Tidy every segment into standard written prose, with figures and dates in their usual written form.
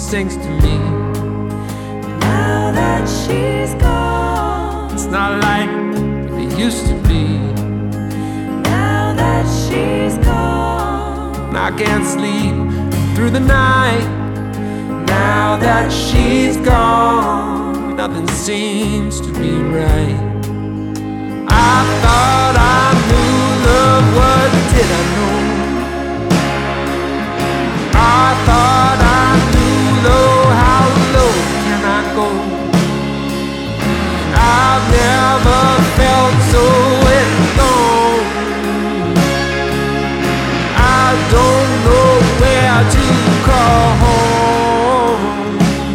sings to me. Now that she's gone, It's not like it used to be. now that she's gone, I can't sleep through the night. Now that she's gone, nothing seems to be right. I thought I knew love, what did I know? I thought I knew low, how low can I go? I've never felt so alone. I don't know where to call home.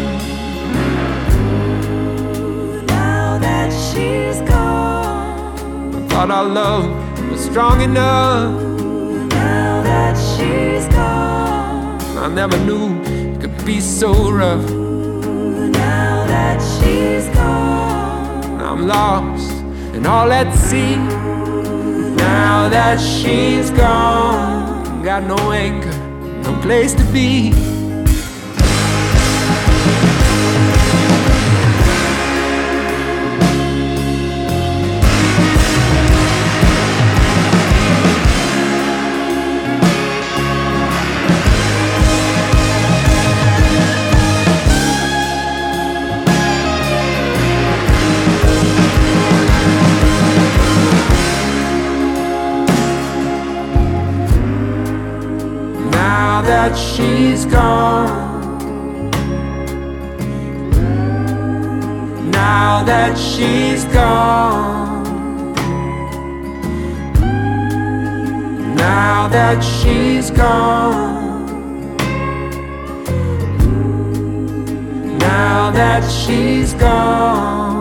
now that she's gone, Thought our love was strong enough. now that she's gone, I never knew it could be so rough. now that she's gone, I'm lost and all at sea. Now that she's gone, got no anchor, no place to be. Now that she's gone, now that she's gone, now that she's gone, now that she's gone.